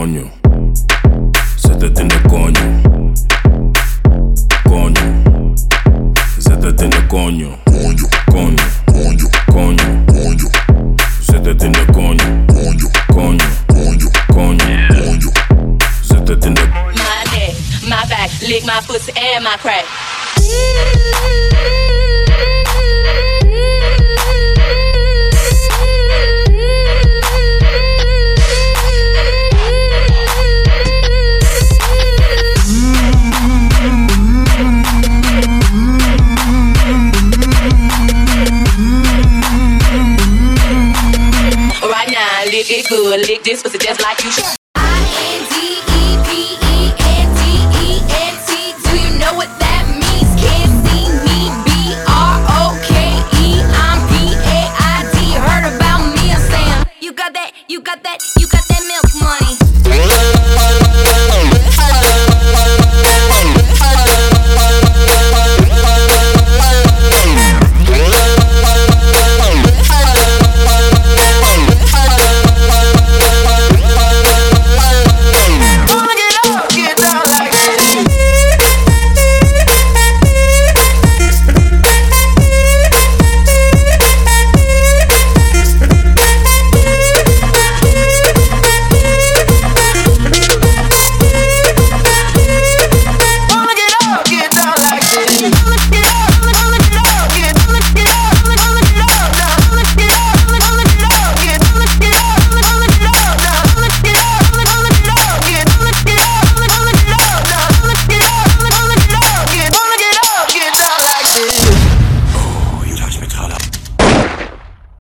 coño. Se te tiene coño. Coño. Se te tiene coño. Coño. Coño. Coño. Coño. Coño. Se te tiene coño. Coño. Coño. Coño. Coño. Coño. Se te tiene. My neck, my back, lick my pussy and my crack. Right now, lick it good, lick this pussy just like you should.